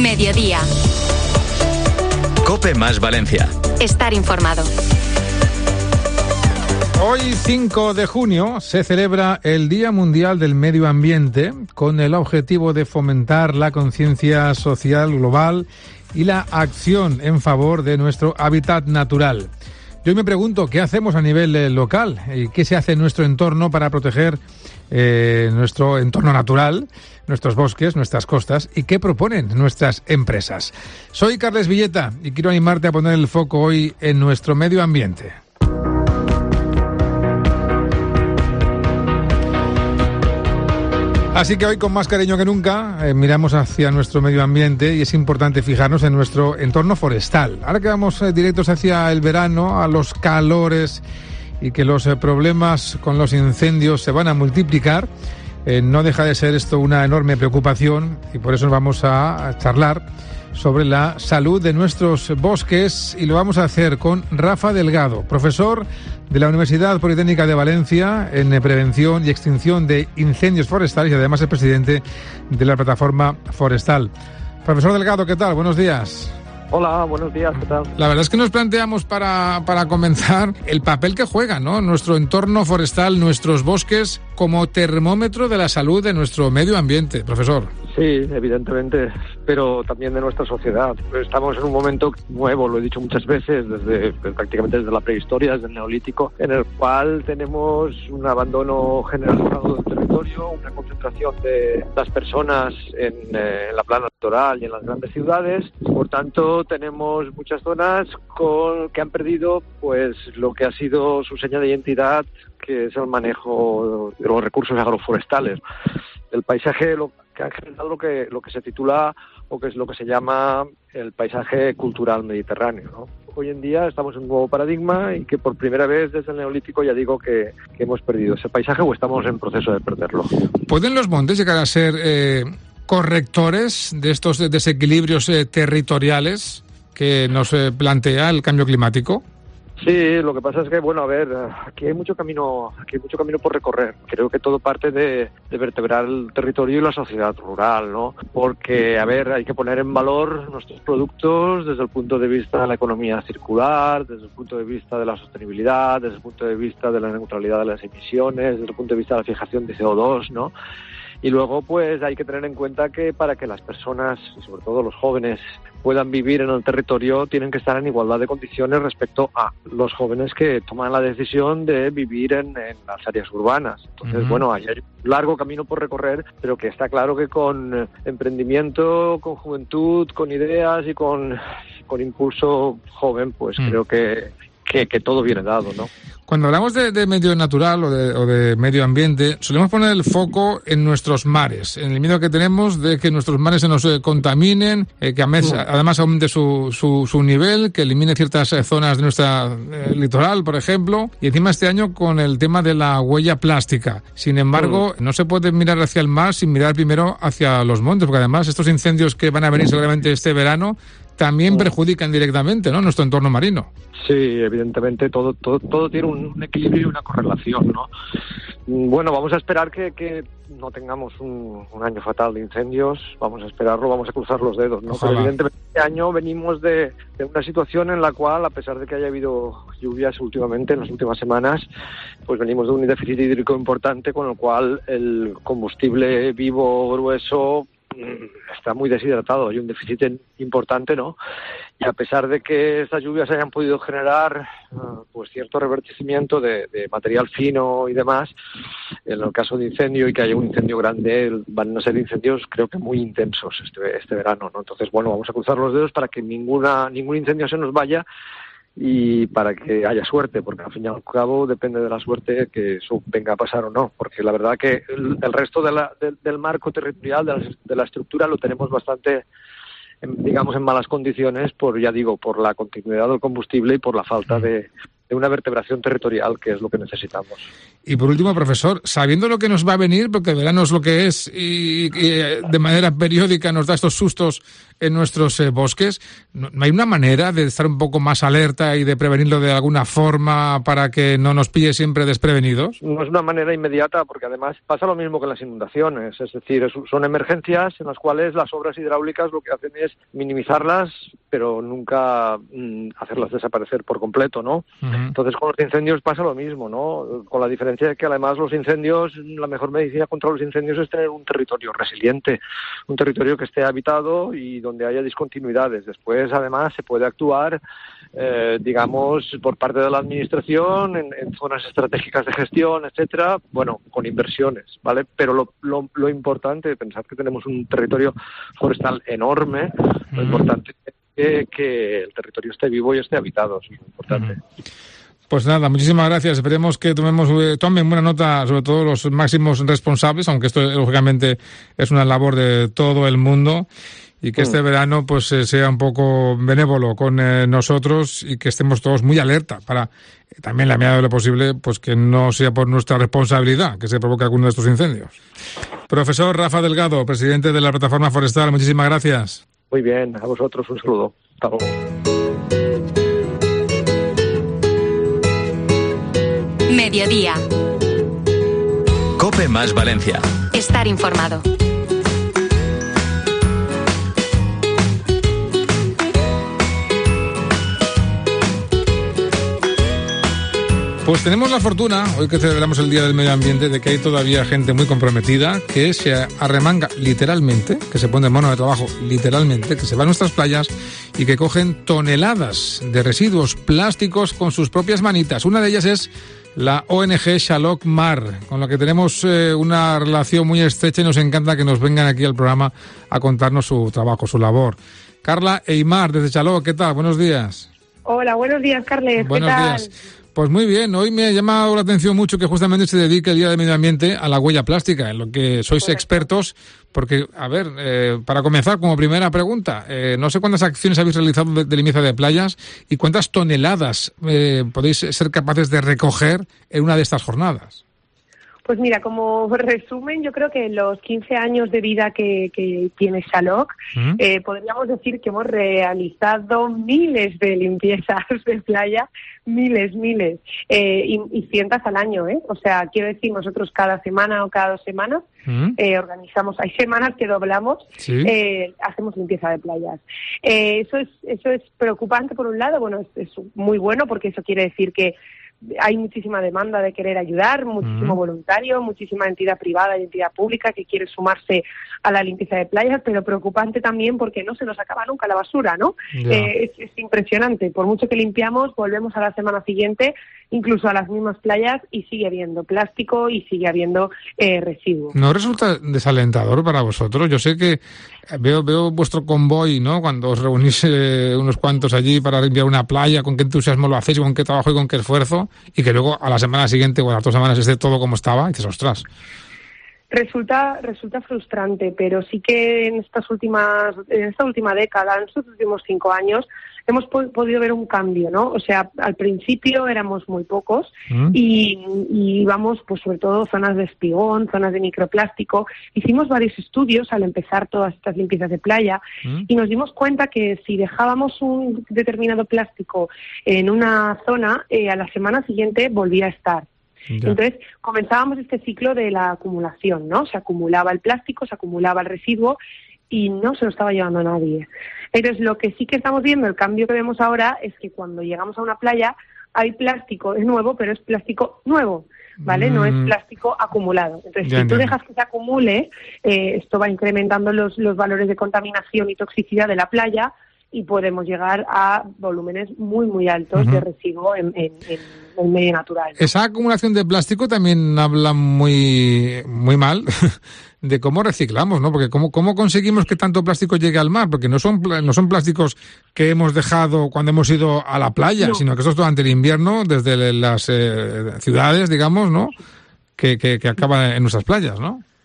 Mediodía. COPE más Valencia. Estar informado. Hoy, 5 de junio, se celebra el Día Mundial del Medio Ambiente con el objetivo de fomentar la conciencia social global y la acción en favor de nuestro hábitat natural. Yo me pregunto, ¿qué hacemos a nivel local? ¿Y qué se hace en nuestro entorno para proteger nuestro entorno natural, nuestros bosques, nuestras costas? ¿Y qué proponen nuestras empresas? Soy Carles Villeta y quiero animarte a poner el foco hoy en nuestro medio ambiente. Así que hoy, con más cariño que nunca, miramos hacia nuestro medio ambiente y es importante fijarnos en nuestro entorno forestal. Ahora que vamos directos hacia el verano, a los calores y que los problemas con los incendios se van a multiplicar, no deja de ser esto una enorme preocupación y por eso vamos a charlar sobre la salud de nuestros bosques y lo vamos a hacer con Rafa Delgado, profesor de la Universidad Politécnica de Valencia en prevención y extinción de incendios forestales y además es presidente de la Plataforma Forestal. Profesor Delgado, ¿qué tal? Buenos días. Hola, buenos días, ¿qué tal? La verdad es que nos planteamos para comenzar el papel que juega, ¿no?, nuestro entorno forestal, nuestros bosques, como termómetro de la salud de nuestro medio ambiente, profesor. Sí, evidentemente, pero también de nuestra sociedad. Estamos en un momento nuevo, lo he dicho muchas veces, prácticamente desde la prehistoria, desde el Neolítico, en el cual tenemos un abandono generalizado del territorio, una concentración de las personas en la plana litoral y en las grandes ciudades. Por tanto, tenemos muchas zonas que han perdido pues lo que ha sido su seña de identidad, que es el manejo de los recursos agroforestales. El paisaje que ha generado lo que se titula o que es lo que se llama el paisaje cultural mediterráneo, ¿no? Hoy en día estamos en un nuevo paradigma y que por primera vez desde el Neolítico ya digo que hemos perdido ese paisaje o estamos en proceso de perderlo. ¿Pueden los montes llegar a ser correctores de estos desequilibrios territoriales que nos plantea el cambio climático? Sí, lo que pasa es que, bueno, a ver, aquí hay mucho camino por recorrer. Creo que todo parte de vertebrar el territorio y la sociedad rural, ¿no? Porque, a ver, hay que poner en valor nuestros productos desde el punto de vista de la economía circular, desde el punto de vista de la sostenibilidad, desde el punto de vista de la neutralidad de las emisiones, desde el punto de vista de la fijación de CO2, ¿no? Y luego, pues, hay que tener en cuenta que para que las personas, y sobre todo los jóvenes, puedan vivir en el territorio, tienen que estar en igualdad de condiciones respecto a los jóvenes que toman la decisión de vivir en las áreas urbanas. Entonces, bueno, hay un largo camino por recorrer, pero que está claro que con emprendimiento, con juventud, con ideas y con impulso joven, pues creo que todo viene dado, ¿no? Cuando hablamos de medio natural o de medio ambiente, solemos poner el foco en nuestros mares, en el miedo que tenemos de que nuestros mares se nos contaminen, que además aumente su nivel, que elimine ciertas zonas de nuestra litoral, por ejemplo, y encima este año con el tema de la huella plástica. Sin embargo, no se puede mirar hacia el mar sin mirar primero hacia los montes, porque además estos incendios que van a venir seguramente este verano también perjudican directamente, ¿no?, nuestro entorno marino. Sí, evidentemente todo tiene un equilibrio y una correlación, ¿no? Bueno, vamos a esperar que no tengamos un año fatal de incendios, vamos a esperarlo, vamos a cruzar los dedos, ¿no? Pero evidentemente este año venimos de una situación en la cual, a pesar de que haya habido lluvias últimamente, en las últimas semanas, pues venimos de un déficit hídrico importante, con el cual el combustible vivo grueso está muy deshidratado, hay un déficit importante, ¿no? Y a pesar de que estas lluvias hayan podido generar pues cierto revertecimiento de material fino y demás, en el caso de incendio y que haya un incendio grande, van a ser incendios creo que muy intensos este verano, ¿no? Entonces, bueno, vamos a cruzar los dedos para que ningún incendio se nos vaya y para que haya suerte, porque al fin y al cabo depende de la suerte que eso venga a pasar o no, porque la verdad que el resto del marco territorial, de la estructura, lo tenemos bastante, digamos, en malas condiciones por la continuidad del combustible y por la falta de una vertebración territorial, que es lo que necesitamos. Y por último, profesor, sabiendo lo que nos va a venir, porque el verano es lo que es y de manera periódica nos da estos sustos en nuestros bosques, ¿no hay una manera de estar un poco más alerta y de prevenirlo de alguna forma para que no nos pille siempre desprevenidos? No es una manera inmediata, porque además pasa lo mismo que las inundaciones, es decir, son emergencias en las cuales las obras hidráulicas lo que hacen es minimizarlas, pero nunca hacerlas desaparecer por completo, ¿no? Uh-huh. Entonces con los incendios pasa lo mismo, ¿no? Con la diferencia de que además los incendios, la mejor medicina contra los incendios es tener un territorio resiliente, un territorio que esté habitado y donde haya discontinuidades. Después, además, se puede actuar, digamos, por parte de la administración en zonas estratégicas de gestión, etcétera, bueno, con inversiones, ¿vale? Pero lo importante, pensad que tenemos un territorio forestal enorme, lo importante es que el territorio esté vivo y esté habitado, eso es lo importante. Pues nada, muchísimas gracias. Esperemos que tomen buena nota, sobre todo los máximos responsables, aunque esto lógicamente es una labor de todo el mundo, y que este verano pues sea un poco benévolo con nosotros y que estemos todos muy alerta para también, la medida de lo posible, pues que no sea por nuestra responsabilidad que se provoque alguno de estos incendios. Profesor Rafa Delgado, presidente de la Plataforma Forestal, muchísimas gracias. Muy bien, a vosotros un saludo. Hasta luego. Mediodía. COPE más Valencia. Estar informado. Pues tenemos la fortuna, hoy que celebramos el Día del Medio Ambiente, de que hay todavía gente muy comprometida que se arremanga literalmente, que se pone mano de trabajo literalmente, que se va a nuestras playas y que cogen toneladas de residuos plásticos con sus propias manitas. Una de ellas es la ONG Xaloc Mar, con la que tenemos una relación muy estrecha y nos encanta que nos vengan aquí al programa a contarnos su trabajo, su labor. Carla Eymar, desde Xaloc, ¿qué tal? Buenos días. Hola, buenos días, Carles. Buenos ¿qué tal? días. Pues muy bien, hoy me ha llamado la atención mucho que justamente se dedique el Día del Medio Ambiente a la huella plástica, en lo que sois expertos, porque, a ver, para comenzar, como primera pregunta, no sé cuántas acciones habéis realizado de limpieza de playas y cuántas toneladas podéis ser capaces de recoger en una de estas jornadas. Pues mira, como resumen, yo creo que en los 15 años de vida que tiene Xaloc, podríamos decir que hemos realizado miles de limpiezas de playa, miles, y cientos al año, ¿eh? O sea, quiero decir, nosotros cada semana o cada 2 semanas organizamos, hay semanas que doblamos, ¿sí? Hacemos limpieza de playas. Eso es preocupante por un lado, bueno, es muy bueno porque eso quiere decir que hay muchísima demanda de querer ayudar, muchísimo voluntario, muchísima entidad privada y entidad pública que quiere sumarse a la limpieza de playas, pero preocupante también porque no se nos acaba nunca la basura, ¿no? Es impresionante. Por mucho que limpiamos, volvemos a la semana siguiente, incluso a las mismas playas, y sigue habiendo plástico y sigue habiendo residuos. ¿No resulta desalentador para vosotros? Yo sé que veo vuestro convoy, ¿no? Cuando os reunís unos cuantos allí para limpiar una playa, con qué entusiasmo lo hacéis, con qué trabajo y con qué esfuerzo, y que luego a la semana siguiente o a las 2 semanas esté todo como estaba, y dices, ostras. Resulta frustrante, pero sí que en esta última década, en estos últimos 5 años, hemos podido ver un cambio, ¿no? O sea, al principio éramos muy pocos y íbamos, pues sobre todo, zonas de espigón, zonas de microplástico. Hicimos varios estudios al empezar todas estas limpiezas de playa y nos dimos cuenta que si dejábamos un determinado plástico en una zona, a la semana siguiente volvía a estar. Ya. Entonces, comenzábamos este ciclo de la acumulación, ¿no? Se acumulaba el plástico, se acumulaba el residuo y no se lo estaba llevando a nadie. Entonces, lo que sí que estamos viendo, el cambio que vemos ahora, es que cuando llegamos a una playa hay plástico de nuevo, pero es plástico nuevo, ¿vale? No es plástico acumulado. Entonces, si tú dejas que se acumule, esto va incrementando los valores de contaminación y toxicidad de la playa, y podemos llegar a volúmenes muy altos de residuo en medio natural, ¿no? Esa acumulación de plástico también habla muy mal de cómo reciclamos, ¿no? Porque cómo conseguimos que tanto plástico llegue al mar, porque no son plásticos que hemos dejado cuando hemos ido a la playa, no, sino que eso es durante el invierno, desde las ciudades, digamos, ¿no? Que acaba en nuestras playas, ¿no?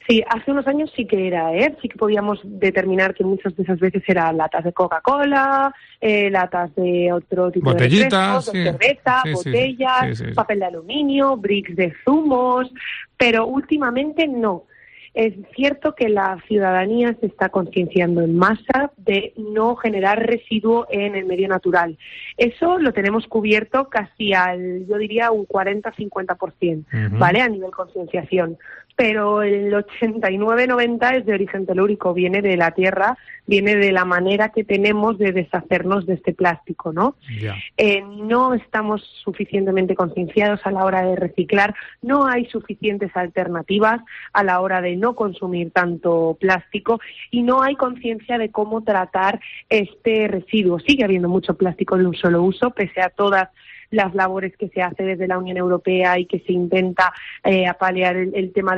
Sí, hace unos años sí que era, sí que podíamos determinar que muchas de esas veces eran latas de Coca-Cola, latas de otro tipo botellitas, de refrescos, de cerveza, sí, botellas, sí. papel de aluminio, bricks de zumos, pero últimamente no. Es cierto que la ciudadanía se está concienciando en masa de no generar residuo en el medio natural. Eso lo tenemos cubierto casi al, yo diría, un 40-50%, ¿vale? A nivel concienciación. Pero el 89-90 es de origen telúrico, viene de la tierra, viene de la manera que tenemos de deshacernos de este plástico, ¿no? Yeah. No estamos suficientemente concienciados a la hora de reciclar, no hay suficientes alternativas a la hora de no consumir tanto plástico y no hay conciencia de cómo tratar este residuo. Sigue habiendo mucho plástico de un solo uso, pese a todas las labores que se hace desde la Unión Europea y que se intenta paliar el tema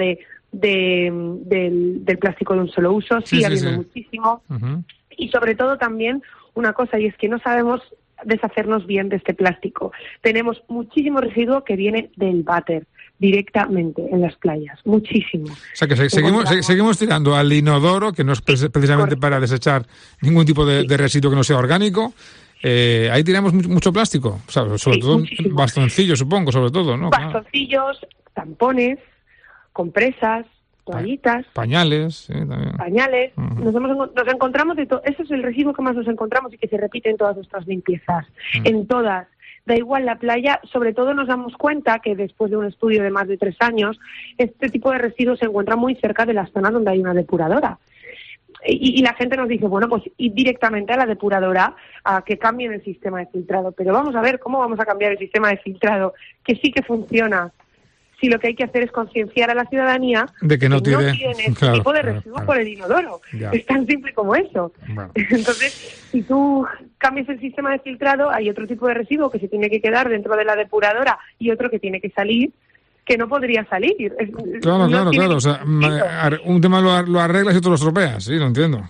del plástico de un solo uso. Sigue habiendo muchísimo. Y sobre todo también una cosa, y es que no sabemos deshacernos bien de este plástico. Tenemos muchísimo residuo que viene del váter directamente en las playas, muchísimo. O sea que seguimos tirando al inodoro, que no es precisamente para desechar ningún tipo de residuo que no sea orgánico. Ahí tiramos mucho plástico, o sea, sobre todo muchísimo. Bastoncillos, supongo, sobre todo, ¿no? Bastoncillos, tampones, compresas, toallitas, pañales, también. Pañales. Nos encontramos de todo. Ese es el residuo que más nos encontramos y que se repite en todas nuestras limpiezas, en todas. Da igual la playa, sobre todo nos damos cuenta que después de un estudio de más de 3 años, este tipo de residuos se encuentra muy cerca de las zonas donde hay una depuradora. Y la gente nos dice, bueno, pues ir directamente a la depuradora a que cambien el sistema de filtrado. Pero vamos a ver cómo vamos a cambiar el sistema de filtrado, que sí que funciona. Si lo que hay que hacer es concienciar a la ciudadanía de que no tiene este tipo de residuos por el inodoro. Ya. Es tan simple como eso. Bueno. Entonces, si tú cambias el sistema de filtrado, hay otro tipo de residuo que se tiene que quedar dentro de la depuradora y otro que tiene que salir, que no podría salir. Claro. O sea, un tema lo arreglas y otro lo estropeas, sí, lo entiendo.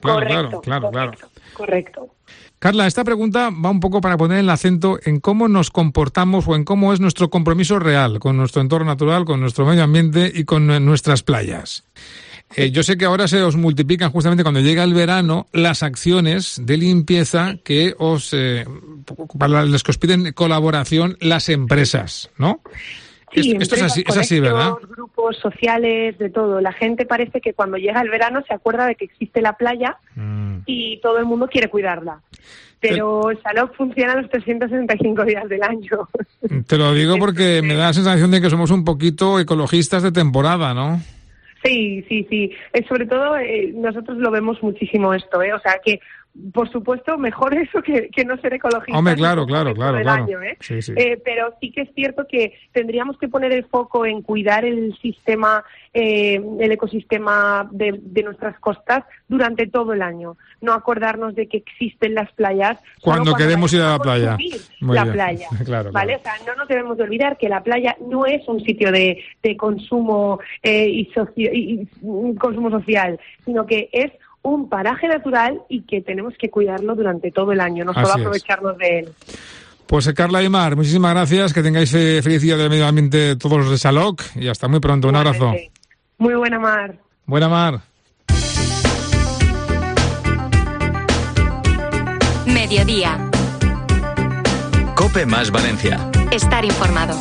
Correcto. Carla, esta pregunta va un poco para poner el acento en cómo nos comportamos o en cómo es nuestro compromiso real con nuestro entorno natural, con nuestro medio ambiente y con nuestras playas. Yo sé que ahora se os multiplican justamente cuando llega el verano las acciones de limpieza que para las que os piden colaboración las empresas, ¿no? Sí, esto es así, ¿verdad? Grupos sociales, de todo. La gente parece que cuando llega el verano se acuerda de que existe la playa y todo el mundo quiere cuidarla. Pero Salop funciona los 365 días del año. Te lo digo porque me da la sensación de que somos un poquito ecologistas de temporada, ¿no? Sí. Sobre todo nosotros lo vemos muchísimo esto, O sea que, por supuesto, mejor eso que no ser ecologista. Hombre, claro. Año, Sí. Pero sí que es cierto que tendríamos que poner el foco en cuidar el sistema, el ecosistema de nuestras costas durante todo el año. No acordarnos de que existen las playas cuando queremos ir a la playa. Playa, ¿vale? O sea, no nos debemos de olvidar que la playa no es un sitio de consumo y consumo social, sino que es un paraje natural y que tenemos que cuidarlo durante todo el año, no solo aprovecharnos de él. Pues Carla y Mar, muchísimas gracias, que tengáis feliz día del medio ambiente todos los de Salok y hasta muy pronto. Un abrazo. Muy buena mar. Buena mar. Mediodía. COPE más Valencia. Estar informado.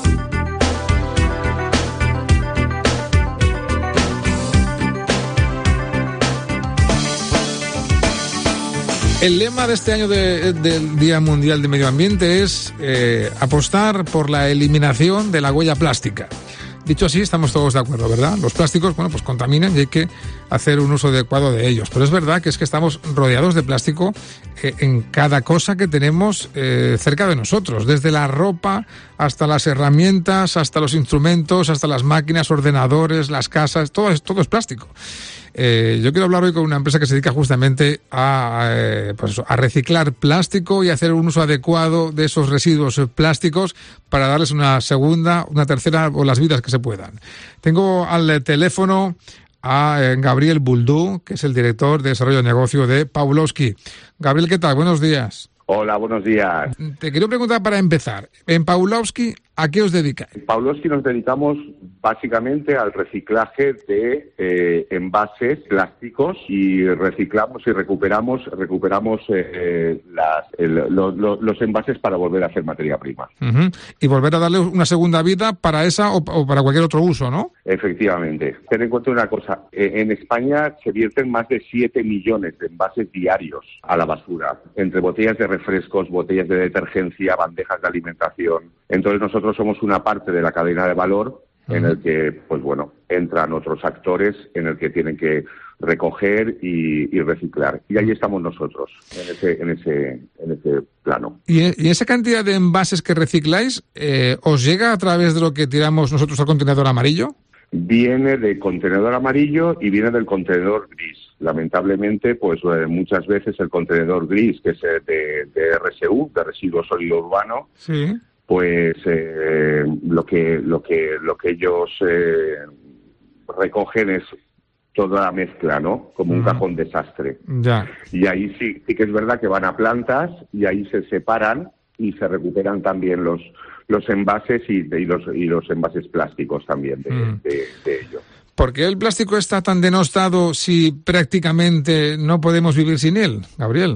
El lema de este año del Día Mundial de Medio Ambiente es apostar por la eliminación de la huella plástica. Dicho así, estamos todos de acuerdo, ¿verdad? Los plásticos, pues contaminan y hay que hacer un uso adecuado de ellos. Pero es verdad que estamos rodeados de plástico en cada cosa que tenemos cerca de nosotros. Desde la ropa hasta las herramientas, hasta los instrumentos, hasta las máquinas, ordenadores, las casas, todo es plástico. Yo quiero hablar hoy con una empresa que se dedica justamente a reciclar plástico y hacer un uso adecuado de esos residuos plásticos para darles una segunda, una tercera o las vidas que se puedan. Tengo al teléfono a Gabriel Buldú, que es el director de desarrollo de negocio de Pawlowski. Gabriel, ¿qué tal? Buenos días. Hola, buenos días. Te quiero preguntar para empezar, en Pawlowski, ¿A qué os dedicáis? Pavlovsky nos dedicamos básicamente al reciclaje de envases plásticos y reciclamos y recuperamos los envases para volver a hacer materia prima. Uh-huh. Y volver a darle una segunda vida para esa o para cualquier otro uso, ¿no? Efectivamente. Ten en cuenta una cosa, en España se vierten más de 7 millones de envases diarios a la basura, entre botellas de refrescos, botellas de detergencia, bandejas de alimentación. Entonces nosotros somos una parte de la cadena de valor en el que, pues bueno, entran otros actores en el que tienen que recoger y reciclar. Y ahí estamos nosotros, en ese plano. ¿Y esa cantidad de envases que recicláis, os llega a través de lo que tiramos nosotros al contenedor amarillo? Viene del contenedor amarillo y viene del contenedor gris. Lamentablemente, pues muchas veces el contenedor gris, que es de RSU, de residuo sólido urbano, sí, pues lo que ellos recogen es toda la mezcla, ¿no? Como un cajón desastre. Ya. Y ahí sí que es verdad que van a plantas y ahí se separan y se recuperan también los envases y los envases plásticos también de ellos. ¿Por qué el plástico está tan denostado si prácticamente no podemos vivir sin él, Gabriel?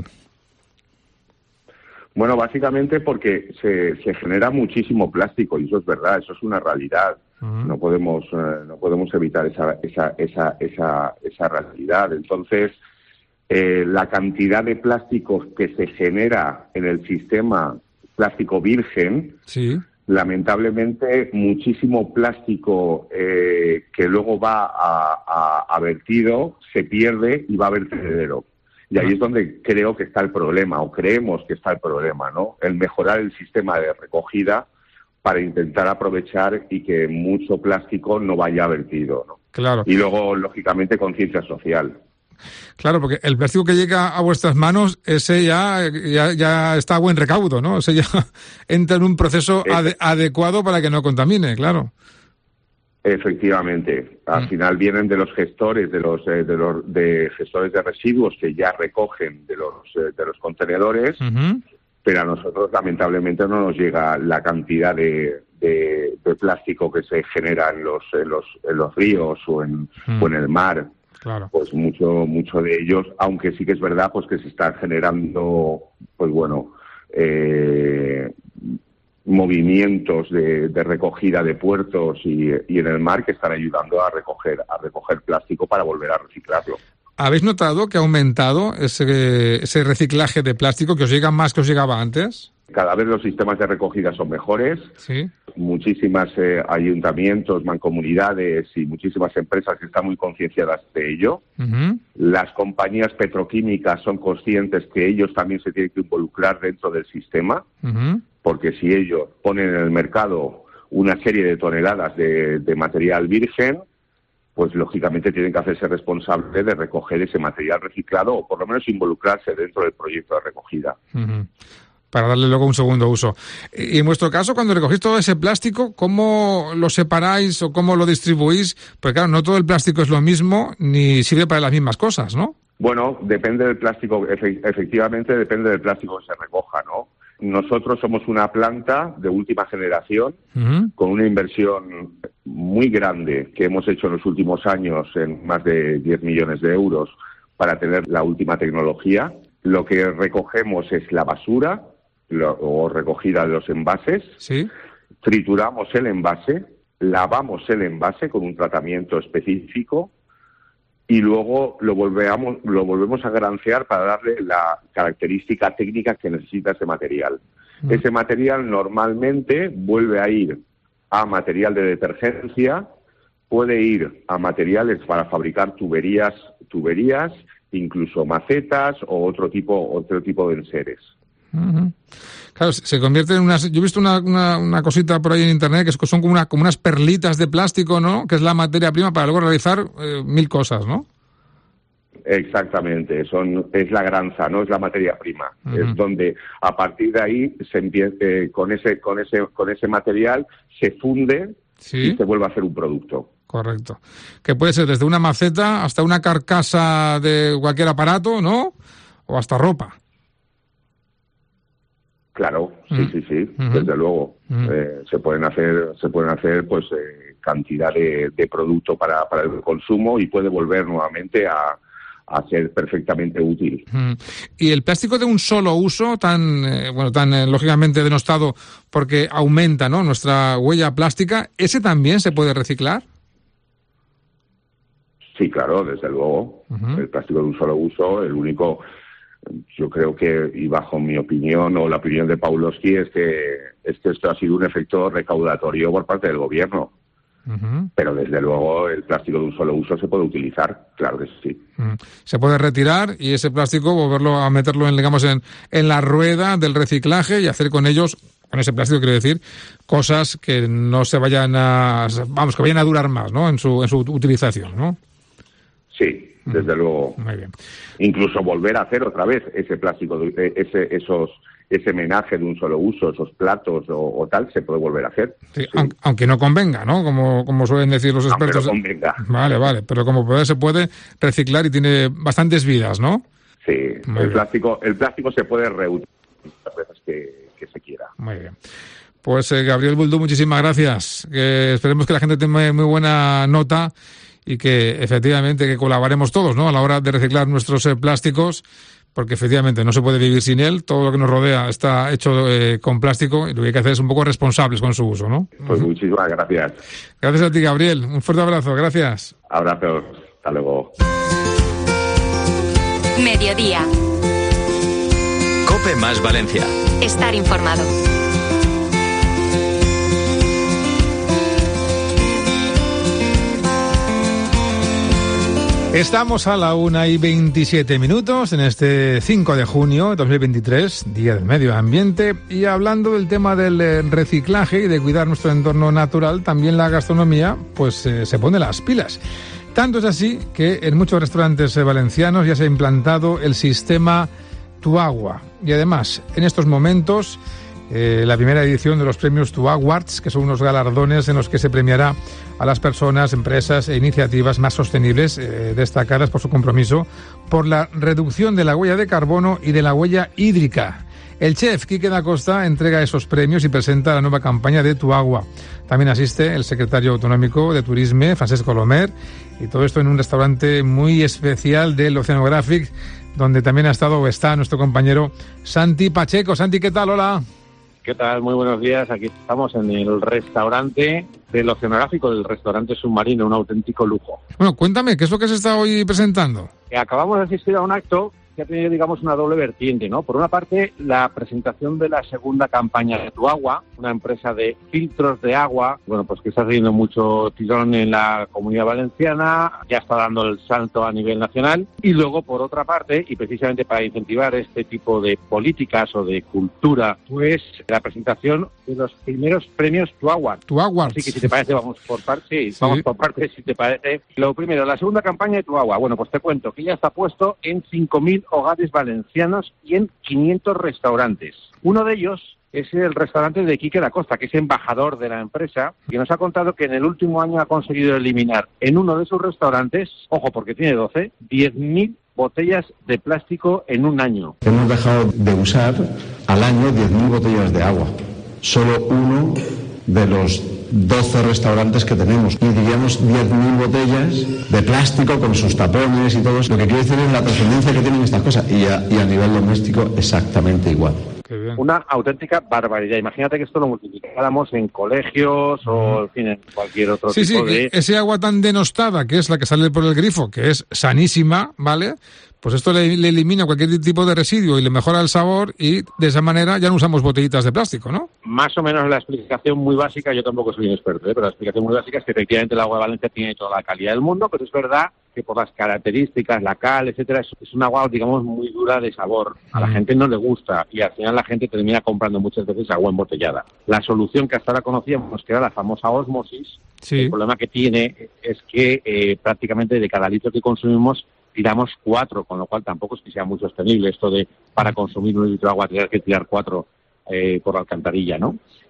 Bueno, básicamente porque se genera muchísimo plástico y eso es verdad, eso es una realidad. No podemos evitar esa realidad. Entonces, la cantidad de plásticos que se genera en el sistema plástico virgen, sí, lamentablemente muchísimo plástico que luego va a vertido se pierde y va a vertedero. Y ahí es donde creo que está el problema, o creemos que está el problema, ¿no? El mejorar el sistema de recogida para intentar aprovechar y que mucho plástico no vaya vertido, ¿no? Claro. Y luego, lógicamente, conciencia social. Claro, porque el plástico que llega a vuestras manos, ese ya está a buen recaudo, ¿no? Ese ya entra en un proceso adecuado para que no contamine, claro. Efectivamente, al final vienen de los gestores, de gestores de residuos que ya recogen de los contenedores, pero a nosotros lamentablemente no nos llega la cantidad de plástico que se genera en los ríos o en el mar. Claro. Pues mucho de ellos, aunque sí que es verdad pues que se están generando, pues bueno, movimientos de recogida de puertos y en el mar que están ayudando a recoger plástico para volver a reciclarlo. ¿Habéis notado que ha aumentado ese reciclaje de plástico, que os llega más que os llegaba antes? Cada vez los sistemas de recogida son mejores. Sí. Muchísimas ayuntamientos, mancomunidades y muchísimas empresas están muy concienciadas de ello. Las compañías petroquímicas son conscientes que ellos también se tienen que involucrar dentro del sistema, porque si ellos ponen en el mercado una serie de toneladas de material virgen, pues lógicamente tienen que hacerse responsables de recoger ese material reciclado o por lo menos involucrarse dentro del proyecto de recogida. Para darle luego un segundo uso. Y en vuestro caso, cuando recogéis todo ese plástico, ¿cómo lo separáis o cómo lo distribuís? Porque claro, no todo el plástico es lo mismo ni sirve para las mismas cosas, ¿no? Bueno, depende del plástico, efectivamente depende del plástico que se recoja, ¿no? Nosotros somos una planta de última generación con una inversión muy grande que hemos hecho en los últimos años en más de 10 millones de euros para tener la última tecnología. Lo que recogemos es la basura o recogida de los envases. ¿Sí? Trituramos el envase, lavamos el envase con un tratamiento específico y luego lo volvemos a granjear para darle la característica técnica que necesita ese material. Ese material normalmente vuelve a ir a material de detergencia, puede ir a materiales para fabricar tuberías, incluso macetas o otro tipo de enseres. Claro, se convierte en unas... Yo he visto una cosita por ahí en internet que son como unas perlitas de plástico, ¿no? Que es la materia prima para luego realizar 1000 cosas, ¿no? Exactamente, es la granza, no es la materia prima. Es donde a partir de ahí se empieza, con ese material se funde. ¿Sí? Y se vuelve a hacer un producto. Correcto. Que puede ser desde una maceta hasta una carcasa de cualquier aparato, ¿no? O hasta ropa. Claro, sí, desde luego. Se pueden hacer pues cantidad de producto para el consumo y puede volver nuevamente a ser perfectamente útil. Y el plástico de un solo uso, tan lógicamente denostado porque aumenta, ¿no?, nuestra huella plástica, ¿ese también se puede reciclar? Sí, claro, desde luego. El plástico de un solo uso, el único, yo creo que, y bajo mi opinión o la opinión de Pawlowski, es que esto ha sido un efecto recaudatorio por parte del gobierno. Pero desde luego el plástico de un solo uso se puede utilizar, claro que sí. Se puede retirar y ese plástico volverlo a meterlo en la rueda del reciclaje y hacer con ese plástico quiero decir, cosas que no se vayan que vayan a durar más, ¿no?, en su utilización, ¿no? Sí, desde luego. Muy bien. Incluso volver a hacer otra vez ese plástico, ese menaje de un solo uso, esos platos o tal, se puede volver a hacer. Sí, sí. Aunque no convenga, ¿no? Como suelen decir los expertos. Aunque no Vale, convenga. pero como se puede reciclar y tiene bastantes vidas, ¿no? Sí, el plástico se puede reutilizar las veces que se quiera. Muy bien. Pues Gabriel Buldú, muchísimas gracias. Que esperemos que la gente tenga muy buena nota y que efectivamente que colaboremos todos, ¿no?, a la hora de reciclar nuestros plásticos, porque efectivamente no se puede vivir sin él. Todo lo que nos rodea está hecho con plástico y lo que hay que hacer es un poco responsables con su uso, ¿no? Pues muchísimas gracias. Gracias a ti, Gabriel. Un fuerte abrazo. Gracias. Abrazos. Hasta luego. Mediodía. COPE más Valencia. Estar informado. Estamos a la 1:27 en este 5 de junio de 2023, Día del Medio Ambiente, y hablando del tema del reciclaje y de cuidar nuestro entorno natural, también la gastronomía pues se pone las pilas. Tanto es así que en muchos restaurantes valencianos ya se ha implantado el sistema Tu Agua. Y además, en estos momentos, la primera edición de los premios Tu Awards, que son unos galardones en los que se premiará a las personas, empresas e iniciativas más sostenibles, destacadas por su compromiso por la reducción de la huella de carbono y de la huella hídrica. El chef Quique da Costa entrega esos premios y presenta la nueva campaña de Tu Agua. También asiste el secretario autonómico de Turisme, Francesc Colomer, y todo esto en un restaurante muy especial del Oceanographic, donde también ha estado o está nuestro compañero Santi Pacheco. Santi, ¿qué tal? Hola. ¿Qué tal? Muy buenos días. Aquí estamos en el restaurante del Oceanográfico, del restaurante Submarino, un auténtico lujo. Bueno, cuéntame, ¿qué es lo que se está hoy presentando? Acabamos de asistir a un acto que ha tenido, digamos, una doble vertiente, ¿no? Por una parte, la presentación de la segunda campaña de Tu Agua, una empresa de filtros de agua, bueno, pues que está teniendo mucho tirón en la Comunidad Valenciana, ya está dando el salto a nivel nacional. Y luego, por otra parte, y precisamente para incentivar este tipo de políticas o de cultura, pues la presentación de los primeros premios Tu Agua. Tu Agua. Así que si te parece, vamos por partes, si te parece. Lo primero, la segunda campaña de Tu Agua. Bueno, pues te cuento que ya está puesto en 5.000 hogares valencianos y en 500 restaurantes. Uno de ellos es el restaurante de Quique da Costa, que es embajador de la empresa, que nos ha contado que en el último año ha conseguido eliminar en uno de sus restaurantes, ojo porque tiene 12, 10.000 botellas de plástico en un año. Hemos dejado de usar al año 10.000 botellas de agua. Solo uno de los 12 restaurantes que tenemos, y diríamos 10.000 botellas de plástico con sus tapones y todo eso. Lo que quiero decir es la trascendencia que tienen estas cosas, y a nivel doméstico exactamente igual. Una auténtica barbaridad. Imagínate que esto lo multiplicáramos en colegios o, en fin, en cualquier otro tipo de... Ese agua tan denostada, que es la que sale por el grifo, que es sanísima, ¿vale? Pues esto le elimina cualquier tipo de residuo y le mejora el sabor, y de esa manera ya no usamos botellitas de plástico, ¿no? Más o menos la explicación muy básica, yo tampoco soy un experto, pero la explicación muy básica es que efectivamente el agua de Valencia tiene toda la calidad del mundo, pero es verdad que por las características, la cal, etcétera, es un agua, digamos, muy dura de sabor. A la gente no le gusta y al final la gente termina comprando muchas veces agua embotellada. La solución que hasta ahora conocíamos, que era la famosa ósmosis, el problema que tiene es que prácticamente de cada litro que consumimos tiramos 4, con lo cual tampoco es que sea muy sostenible esto de para consumir 1 litro de agua tener que tirar 4 por la alcantarilla, ¿no?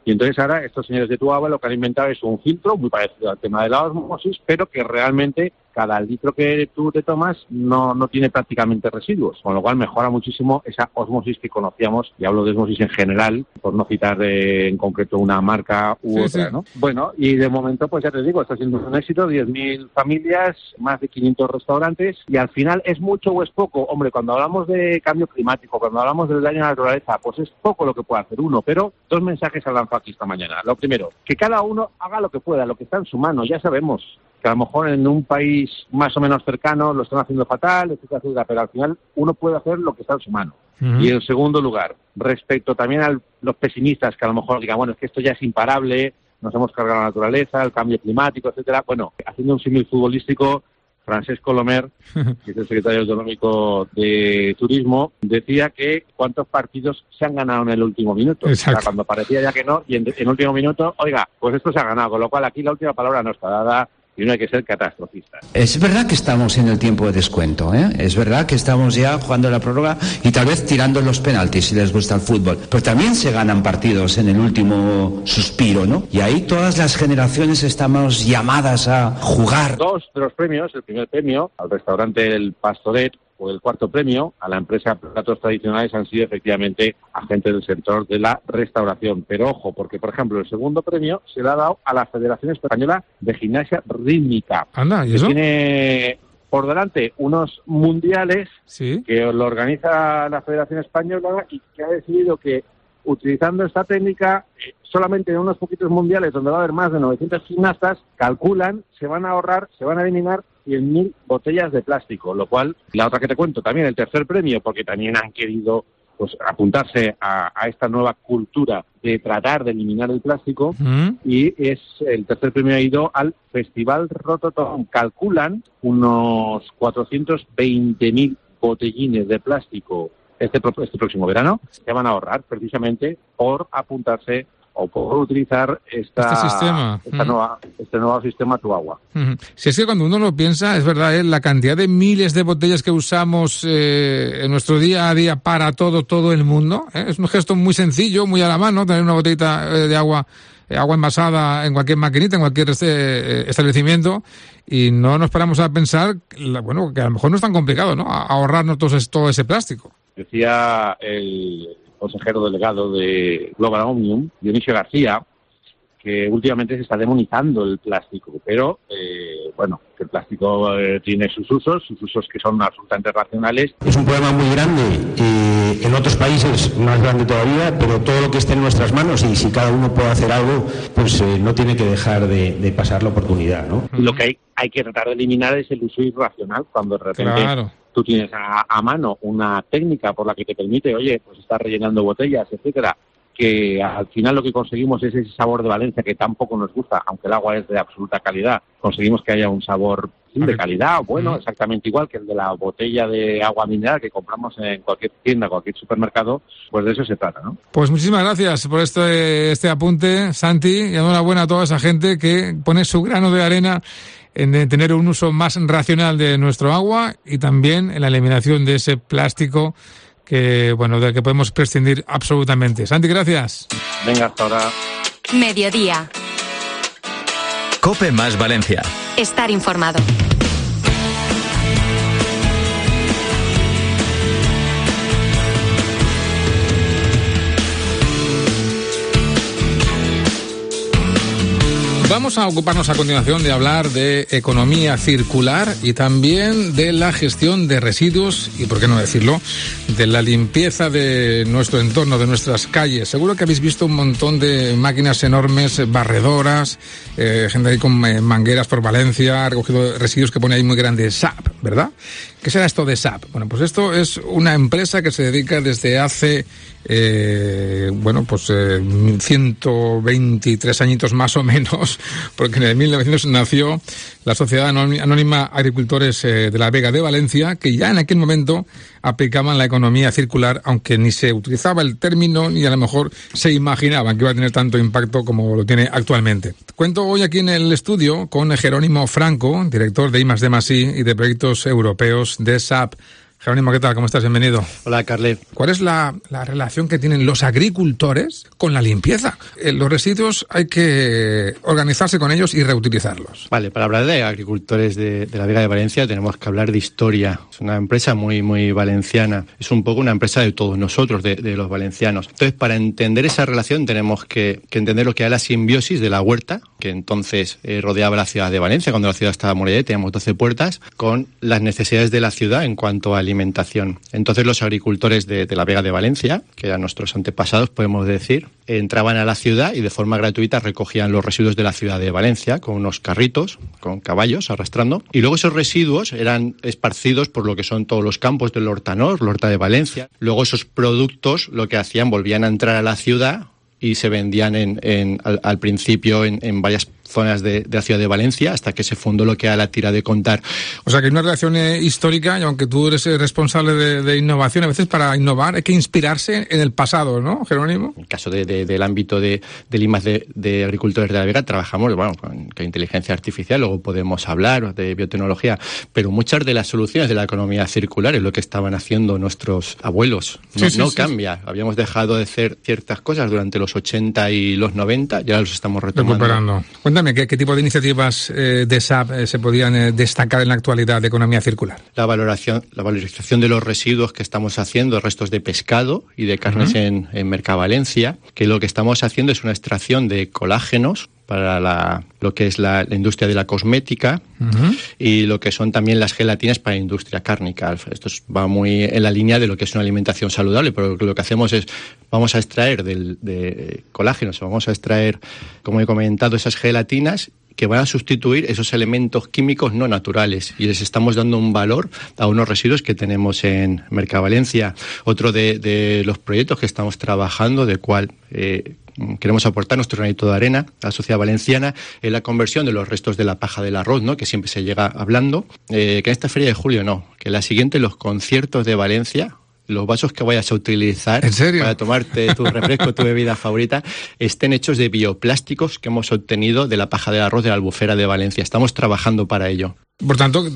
Y entonces ahora estos señores de Tuagua lo que han inventado es un filtro muy parecido al tema de la osmosis, pero que realmente cada litro que tú te tomas no tiene prácticamente residuos, con lo cual mejora muchísimo esa osmosis que conocíamos, y hablo de osmosis en general, por no citar en concreto una marca u otra, ¿no? Bueno, y de momento, pues ya te digo, está siendo un éxito, 10.000 familias, más de 500 restaurantes, y al final, ¿es mucho o es poco? Hombre, cuando hablamos de cambio climático, cuando hablamos del daño a la naturaleza, pues es poco lo que puede hacer uno, pero 2 mensajes han lanzado aquí esta mañana. Lo primero, que cada uno haga lo que pueda, lo que está en su mano. Ya sabemos que a lo mejor en un país más o menos cercano lo están haciendo fatal, etcétera, etcétera, pero al final uno puede hacer lo que está en su mano. Uh-huh. Y en segundo lugar, respecto también a los pesimistas que a lo mejor digan, bueno, es que esto ya es imparable, nos hemos cargado la naturaleza, el cambio climático, etcétera. Bueno, haciendo un símil futbolístico, Francesc Colomer, que es el secretario autonómico de Turismo, decía que cuántos partidos se han ganado en el último minuto. Exacto. O sea, cuando parecía ya que no, y en último minuto, oiga, pues esto se ha ganado, con lo cual aquí la última palabra no está dada y no hay que ser catastrofista. Es verdad que estamos en el tiempo de descuento, ¿eh? Es verdad que estamos ya jugando la prórroga y tal vez tirando los penaltis si les gusta el fútbol. Pero también se ganan partidos en el último suspiro, ¿no? Y ahí todas las generaciones estamos llamadas a jugar. 2 de los premios, el primer premio al restaurante El Pastoret, o el cuarto premio a la empresa Platos Tradicionales, han sido efectivamente agentes del sector de la restauración. Pero ojo, porque por ejemplo el segundo premio se le ha dado a la Federación Española de Gimnasia Rítmica. Anda, ¿y eso? Que tiene por delante unos mundiales, ¿sí?, que lo organiza la Federación Española y que ha decidido que utilizando esta técnica, solamente en unos poquitos mundiales donde va a haber más de 900 gimnastas, calculan, se van a eliminar 100.000 botellas de plástico, lo cual, la otra que te cuento también, el tercer premio, porque también han querido pues apuntarse a esta nueva cultura de tratar de eliminar el plástico, y es el tercer premio ha ido al Festival Rototom. Calculan unos 420.000 botellines de plástico este próximo verano, se van a ahorrar precisamente por apuntarse o por utilizar este nuevo sistema Tuagua. Si es que cuando uno lo piensa, es verdad, la cantidad de miles de botellas que usamos en nuestro día a día para todo el mundo, es un gesto muy sencillo, muy a la mano, tener una botellita de agua envasada en cualquier maquinita, en cualquier establecimiento, y no nos paramos a pensar, bueno, que a lo mejor no es tan complicado, ¿no?, ahorrarnos todo ese plástico. Decía el consejero delegado de Global Omnium, Dionisio García, que últimamente se está demonizando el plástico, pero que el plástico tiene sus usos que son absolutamente racionales. Es un problema muy grande, en otros países más grande todavía, pero todo lo que esté en nuestras manos, y si cada uno puede hacer algo, pues no tiene que dejar de pasar la oportunidad, ¿no? Lo que hay que tratar de eliminar es el uso irracional, cuando de repente tú tienes a mano una técnica por la que te permite, oye, pues estar rellenando botellas, etcétera, que al final lo que conseguimos es ese sabor de Valencia que tampoco nos gusta, aunque el agua es de absoluta calidad. Conseguimos que haya un sabor de calidad, bueno, exactamente igual que el de la botella de agua mineral que compramos en cualquier tienda, cualquier supermercado, pues de eso se trata, ¿no? Pues muchísimas gracias por este apunte, Santi, y enhorabuena a toda esa gente que pone su grano de arena en tener un uso más racional de nuestro agua y también en la eliminación de ese plástico del que podemos prescindir absolutamente. Santi, gracias. Venga, hasta ahora. Mediodía. COPE más Valencia. Estar informado. Vamos a ocuparnos a continuación de hablar de economía circular y también de la gestión de residuos y, por qué no decirlo, de la limpieza de nuestro entorno, de nuestras calles. Seguro que habéis visto un montón de máquinas enormes, barredoras, gente ahí con mangueras por Valencia, recogido residuos que pone ahí muy grande SAP, ¿verdad? ¿Qué será esto de SAP? Bueno, pues esto es una empresa que se dedica desde hace 123 añitos más o menos, porque en el 1900 nació la Sociedad Anónima Agricultores de la Vega de Valencia, que ya en aquel momento aplicaban la economía circular, aunque ni se utilizaba el término ni a lo mejor se imaginaban que iba a tener tanto impacto como lo tiene actualmente. Cuento hoy aquí en el estudio con Jerónimo Franco, director de I+D+I y de proyectos europeos de SAP. Jerónimo, ¿qué tal? ¿Cómo estás? Bienvenido. Hola, Carle. ¿Cuál es la relación que tienen los agricultores con la limpieza? Los residuos hay que organizarse con ellos y reutilizarlos. Vale, para hablar de agricultores de la Vega de Valencia tenemos que hablar de historia. Es una empresa muy, muy valenciana. Es un poco una empresa de todos nosotros, de los valencianos. Entonces, para entender esa relación tenemos que entender lo que era la simbiosis de la huerta, que entonces rodeaba la ciudad de Valencia. Cuando la ciudad estaba muralla, teníamos 12 puertas, con las necesidades de la ciudad en cuanto a alimentación. Entonces los agricultores de la Vega de Valencia, que eran nuestros antepasados, podemos decir, entraban a la ciudad y de forma gratuita recogían los residuos de la ciudad de Valencia con unos carritos, con caballos arrastrando, y luego esos residuos eran esparcidos por lo que son todos los campos del Hortanor, la Horta de Valencia. Luego esos productos lo que hacían, volvían a entrar a la ciudad y se vendían al principio en varias zonas de la ciudad de Valencia, hasta que se fundó lo que era la tira de contar. O sea que hay una relación histórica, y aunque tú eres responsable de innovación, a veces para innovar hay que inspirarse en el pasado, ¿no, Jerónimo? En el caso del ámbito del IMAS de agricultores de la Vega, trabajamos con inteligencia artificial, luego podemos hablar de biotecnología, pero muchas de las soluciones de la economía circular es lo que estaban haciendo nuestros abuelos. No cambia. Habíamos dejado de hacer ciertas cosas durante los 80 y los 90, ya los estamos retomando. Cuéntame, ¿qué tipo de iniciativas de SAP se podían destacar en la actualidad de economía circular? La valorización de los residuos que estamos haciendo, restos de pescado y de carnes en Mercavalencia, que lo que estamos haciendo es una extracción de colágenos para lo que es la industria de la cosmética y lo que son también las gelatinas para la industria cárnica. Esto va muy en la línea de lo que es una alimentación saludable, pero lo que hacemos es, vamos a extraer de colágenos, vamos a extraer, como he comentado, esas gelatinas que van a sustituir esos elementos químicos no naturales, y les estamos dando un valor a unos residuos que tenemos en Mercavalencia. Otro de los proyectos que estamos trabajando, de cual queremos aportar nuestro granito de arena a la sociedad valenciana, es la conversión de los restos de la paja del arroz, ¿no?, que siempre se llega hablando, que en esta feria de julio que la siguiente, los conciertos de Valencia, los vasos que vayas a utilizar para tomarte tu refresco, tu bebida favorita, estén hechos de bioplásticos que hemos obtenido de la paja del arroz de la Albufera de Valencia. Estamos trabajando para ello. Por tanto,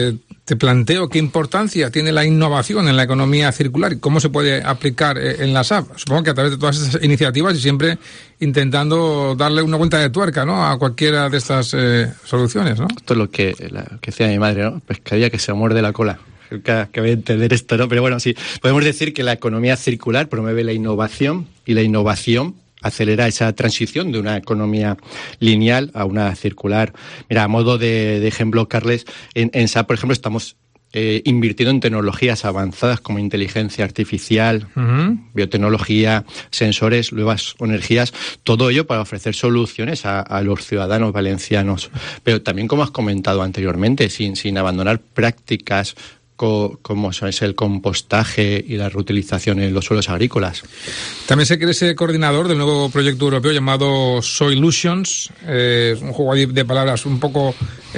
te planteo qué importancia tiene la innovación en la economía circular y cómo se puede aplicar en la SAP. Supongo que a través de todas esas iniciativas y siempre intentando darle una vuelta de tuerca, ¿no?, a cualquiera de estas soluciones, ¿no? Esto es lo que decía mi madre, ¿no? Pescadilla que se muerde la cola. Que voy a entender esto, ¿no? Pero bueno, sí, podemos decir que la economía circular promueve la innovación, y la innovación acelera esa transición de una economía lineal a una circular. Mira, a modo de ejemplo, Carles, en SAP, por ejemplo, estamos invirtiendo en tecnologías avanzadas como inteligencia artificial, biotecnología, sensores, nuevas energías, todo ello para ofrecer soluciones a los ciudadanos valencianos. Pero también, como has comentado anteriormente, sin abandonar prácticas como es el compostaje y la reutilización en los suelos agrícolas. También sé que eres coordinador del nuevo proyecto europeo llamado Soilutions, un juego de palabras un poco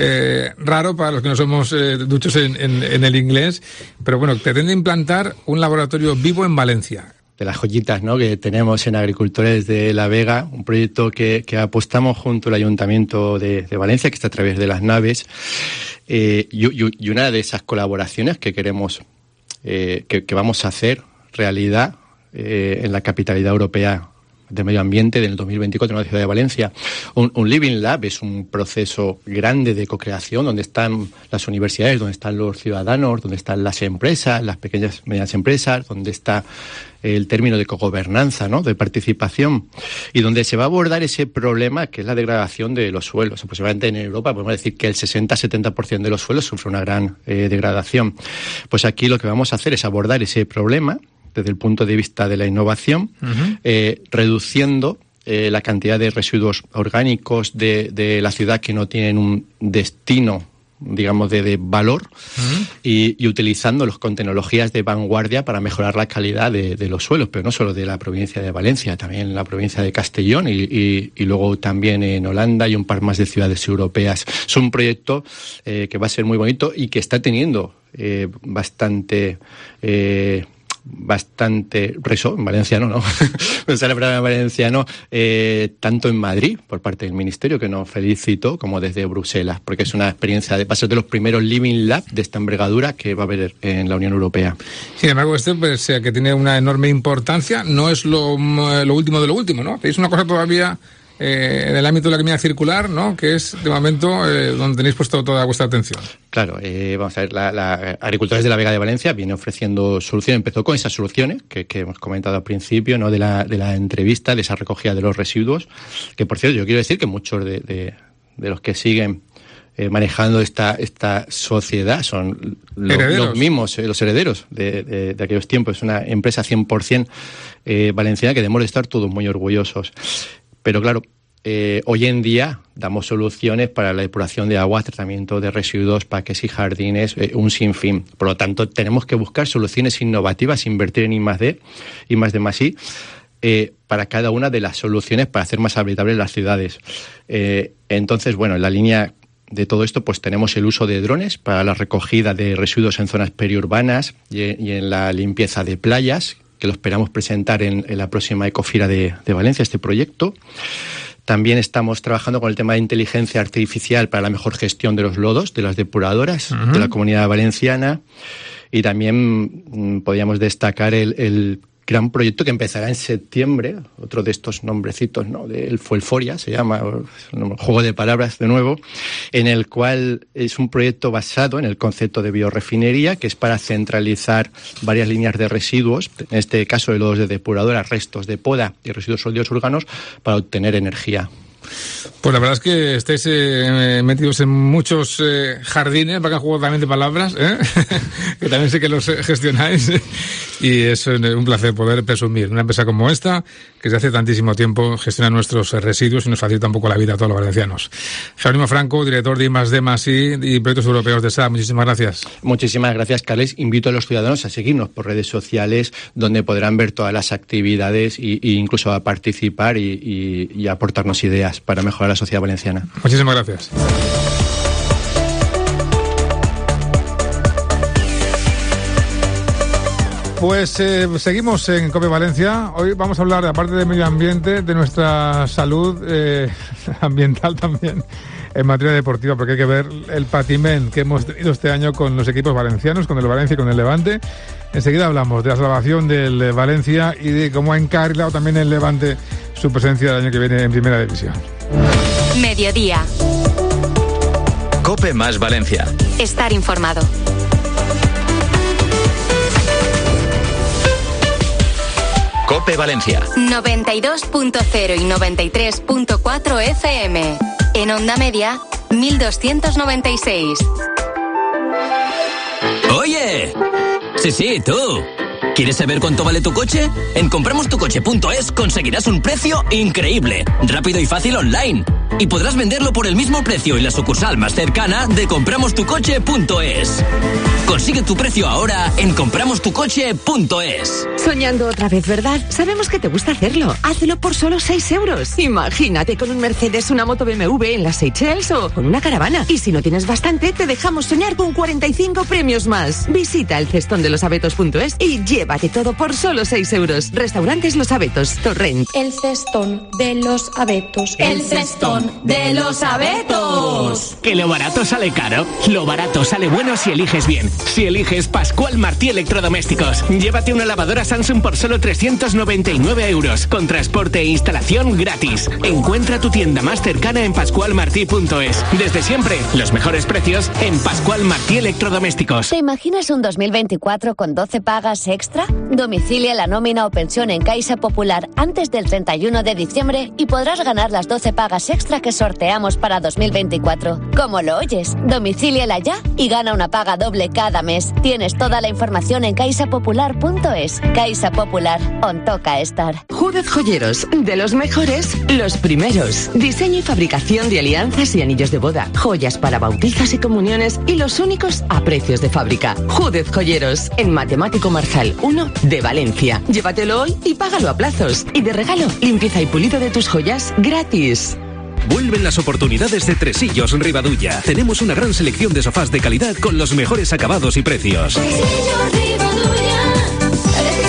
raro para los que no somos duchos en el inglés, pero bueno, pretende implantar un laboratorio vivo en Valencia. De las joyitas, ¿no?, que tenemos en Agricultores de la Vega, un proyecto que apostamos junto al Ayuntamiento de Valencia, que está a través de las naves, y una de esas colaboraciones que queremos, que vamos a hacer realidad en la capitalidad europea de medio ambiente del 2024 en la ciudad de Valencia. Un Living Lab es un proceso grande de co-creación donde están las universidades, donde están los ciudadanos, donde están las empresas, las pequeñas y medianas empresas, donde está el término de cogobernanza, ¿no?, de participación, y donde se va a abordar ese problema que es la degradación de los suelos. Aproximadamente en Europa podemos decir que el 60-70% de los suelos sufre una gran degradación. Pues aquí lo que vamos a hacer es abordar ese problema desde el punto de vista de la innovación, reduciendo la cantidad de residuos orgánicos de la ciudad que no tienen un destino, digamos, de valor, y utilizándolos con tecnologías de vanguardia para mejorar la calidad de los suelos, pero no solo de la provincia de Valencia, también en la provincia de Castellón y luego también en Holanda y un par más de ciudades europeas. Es un proyecto que va a ser muy bonito y que está teniendo bastante bastante reso, en valenciano, ¿no? Me sale la palabra en valenciano, tanto en Madrid, por parte del Ministerio, que nos felicitó, como desde Bruselas, porque es una experiencia de paso de los primeros Living Lab de esta envergadura que va a haber en la Unión Europea. Sin embargo, pues, que tiene una enorme importancia, no es lo último de lo último, ¿no? Es una cosa todavía en el ámbito de la economía circular, ¿no? Que es, de momento, donde tenéis puesto toda vuestra atención. Claro, vamos a ver, la Agricultores de la Vega de Valencia viene ofreciendo soluciones, empezó con esas soluciones que hemos comentado al principio, ¿no? De la entrevista, de esa recogida de los residuos, que por cierto, yo quiero decir que muchos de los que siguen manejando esta sociedad son los mismos, los herederos de aquellos tiempos. Es una empresa 100% valenciana que debemos de estar todos muy orgullosos. Pero claro, hoy en día damos soluciones para la depuración de agua, tratamiento de residuos, parques y jardines, un sinfín. Por lo tanto, tenemos que buscar soluciones innovativas, invertir en I+D, I+D+I, para cada una de las soluciones para hacer más habitables las ciudades. Entonces, bueno, en la línea de todo esto, pues tenemos el uso de drones para la recogida de residuos en zonas periurbanas y en la limpieza de playas, que lo esperamos presentar en la próxima Ecofira de Valencia, este proyecto. También estamos trabajando con el tema de inteligencia artificial para la mejor gestión de los lodos, de las depuradoras de la Comunidad Valenciana. Y también podríamos destacar el gran proyecto que empezará en septiembre, otro de estos nombrecitos, ¿no? El Fuelforia se llama, un juego de palabras de nuevo, en el cual es un proyecto basado en el concepto de biorefinería, que es para centralizar varias líneas de residuos, en este caso de lodos de depuradora, restos de poda y residuos sólidos urbanos, para obtener energía. Pues la verdad es que estáis metidos en muchos jardines, para que juego también de palabras, que también sé que los gestionáis, y es un placer poder presumir una empresa como esta, que desde hace tantísimo tiempo gestiona nuestros residuos y nos facilita un poco la vida a todos los valencianos. Jerónimo Franco, director de I+D+I y Proyectos Europeos de SA, muchísimas gracias. Muchísimas gracias, Carles. Invito a los ciudadanos a seguirnos por redes sociales, donde podrán ver todas las actividades e incluso a participar y aportarnos ideas para mejorar la sociedad valenciana. Muchísimas gracias. Pues seguimos en COPE Valencia. Hoy vamos a hablar, aparte de medio ambiente, de nuestra salud ambiental también en materia deportiva, porque hay que ver el patiment que hemos tenido este año con los equipos valencianos, con el Valencia y con el Levante. Enseguida hablamos de la salvación del Valencia y de cómo ha encarrilado también el Levante su presencia el año que viene en Primera División. Mediodía. COPE más Valencia. Estar informado. COPE Valencia. 92.0 y 93.4 FM. En onda media, 1296. ¡Oye! Sí, tú. ¿Quieres saber cuánto vale tu coche? En compramostucoche.es conseguirás un precio increíble, rápido y fácil online. Y podrás venderlo por el mismo precio en la sucursal más cercana de compramostucoche.es. Consigue tu precio ahora en compramostucoche.es. Soñando otra vez, ¿verdad? Sabemos que te gusta hacerlo. Hazlo por solo 6 euros. Imagínate con un Mercedes, una moto BMW en las Seychelles o con una caravana. Y si no tienes bastante, te dejamos soñar con 45 premios más. Visita el cestondelosabetos.es y llévate todo por solo 6 euros. Restaurantes Los Abetos, Torrent. El cestón de los abetos. El cestón de los abetos. Que lo barato sale caro. Lo barato sale bueno si eliges bien. Si eliges Pascual Martí Electrodomésticos, llévate una lavadora Samsung por solo 399 euros, con transporte e instalación gratis. Encuentra tu tienda más cercana en pascualmartí.es. Desde siempre, los mejores precios en Pascual Martí Electrodomésticos. ¿Te imaginas un 2024 con 12 pagas extra? Domicilia la nómina o pensión en Caixa Popular antes del 31 de diciembre y podrás ganar las 12 pagas extra que sorteamos para 2024. ¿Cómo lo oyes? Domicíliala ya y gana una paga doble cada mes. Tienes toda la información en caixapopular.es. Caixa Popular, on toca estar. Júdez Joyeros, de los mejores, los primeros. Diseño y fabricación de alianzas y anillos de boda, joyas para bautizos y comuniones y los únicos a precios de fábrica. Júdez Joyeros, en Matemático Marzal 1 de Valencia. Llévatelo hoy y págalo a plazos. Y de regalo, limpieza y pulido de tus joyas gratis. Vuelven las oportunidades de Tresillos Rivadulla. Tenemos una gran selección de sofás de calidad con los mejores acabados y precios. Tresillos Rivadulla, eres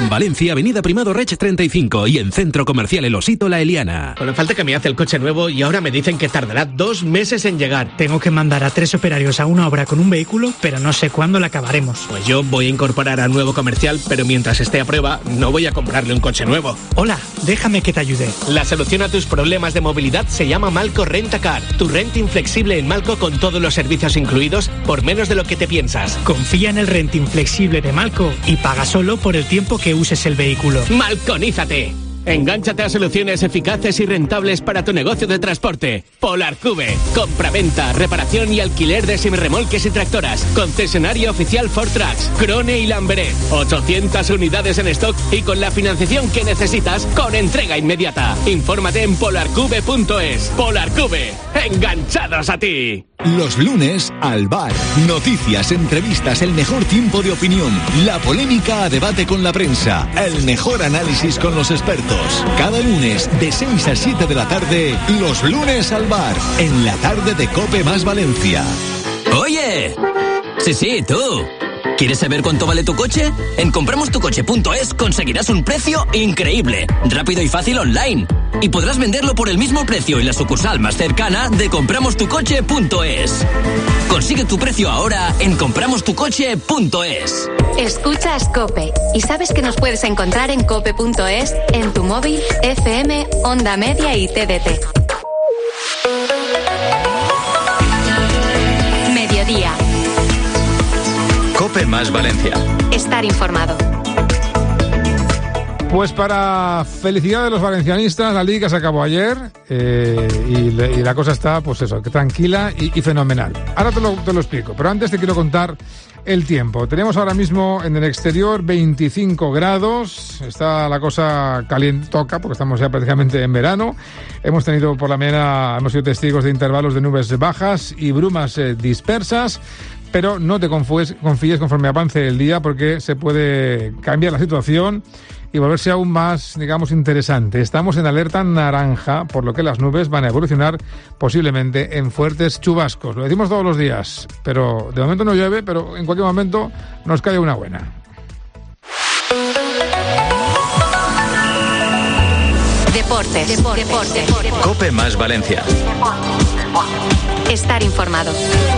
En Valencia, Avenida Primado Reig 35 y en Centro Comercial El Osito La Eliana. Con la falta que me hace el coche nuevo y ahora me dicen que tardará 2 meses en llegar. Tengo que mandar a 3 operarios a una obra con un vehículo, pero no sé cuándo la acabaremos. Pues yo voy a incorporar a nuevo comercial, pero mientras esté a prueba, no voy a comprarle un coche nuevo. Hola, déjame que te ayude. La solución a tus problemas de movilidad se llama Malco Rentacar. Tu renting flexible en Malco con todos los servicios incluidos por menos de lo que te piensas. Confía en el renting flexible de Malco y paga solo por el tiempo que uses el vehículo. ¡Malconízate! Engánchate a soluciones eficaces y rentables para tu negocio de transporte. Polarcube. Compra-venta, reparación y alquiler de semirremolques y tractoras. Concesionario oficial Ford Trucks, Krone y Lamberé. 800 unidades en stock y con la financiación que necesitas con entrega inmediata. Infórmate en polarcube.es. Polarcube. ¡Enganchados a ti! Los lunes al bar. Noticias, entrevistas, el mejor tiempo de opinión. La polémica a debate con la prensa. El mejor análisis con los expertos. Cada lunes de 6 a 7 de la tarde. Los lunes al bar. En la tarde de COPE más Valencia. ¡Oye! Sí, tú. ¿Quieres saber cuánto vale tu coche? En compramostucoche.es conseguirás un precio increíble, rápido y fácil online. Y podrás venderlo por el mismo precio en la sucursal más cercana de compramostucoche.es. Consigue tu precio ahora en compramostucoche.es. Escuchas COPE y sabes que nos puedes encontrar en cope.es, en tu móvil, FM, Onda Media y TDT. Mediodía. COPE más Valencia. Estar informado. Pues para felicidad de los valencianistas, la Liga se acabó ayer y la cosa está, pues eso, tranquila y fenomenal. Ahora te lo explico, pero antes te quiero contar el tiempo. Tenemos ahora mismo en el exterior 25 grados, está la cosa calientoca porque estamos ya prácticamente en verano. Hemos tenido por la mañana, hemos sido testigos de intervalos de nubes bajas y brumas dispersas. Pero no te confíes conforme avance el día porque se puede cambiar la situación y volverse aún más, digamos, interesante. Estamos en alerta naranja, por lo que las nubes van a evolucionar posiblemente en fuertes chubascos. Lo decimos todos los días, pero de momento no llueve, pero en cualquier momento nos cae una buena. Deportes. COPE más Valencia. Estar informado.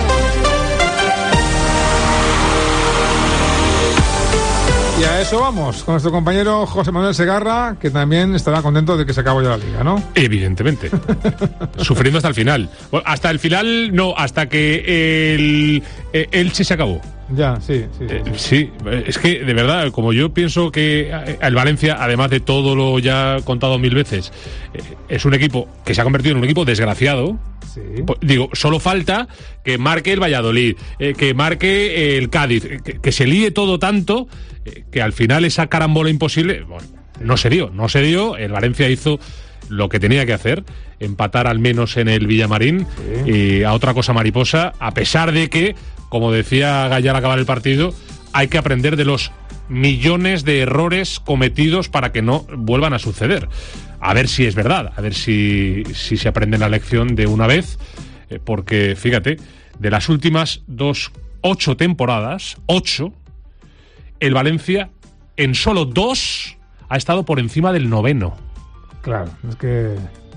Y a eso vamos, con nuestro compañero José Manuel Segarra, que también estará contento de que se acabó ya la Liga, ¿no? Evidentemente. Sufriendo hasta el final. Bueno, hasta el final, no, hasta que el Elche se acabó. Ya, sí. Sí, es que, de verdad, como yo pienso que el Valencia, además de todo lo ya contado 1000 veces, es un equipo que se ha convertido en un equipo desgraciado. Sí. Digo, solo falta que marque el Valladolid, que marque el Cádiz, que se líe todo tanto que al final esa carambola imposible, bueno, no se dio. El Valencia hizo lo que tenía que hacer, empatar al menos en el Villamarín, sí. Y a otra cosa mariposa, a pesar de que, como decía Gallá al acabar el partido, hay que aprender de los millones de errores cometidos para que no vuelvan a suceder. A ver si es verdad, a ver si se aprende la lección de una vez, porque fíjate, de las últimas 8 temporadas, el Valencia en solo 2 ha estado por encima del 9º. Claro, es que...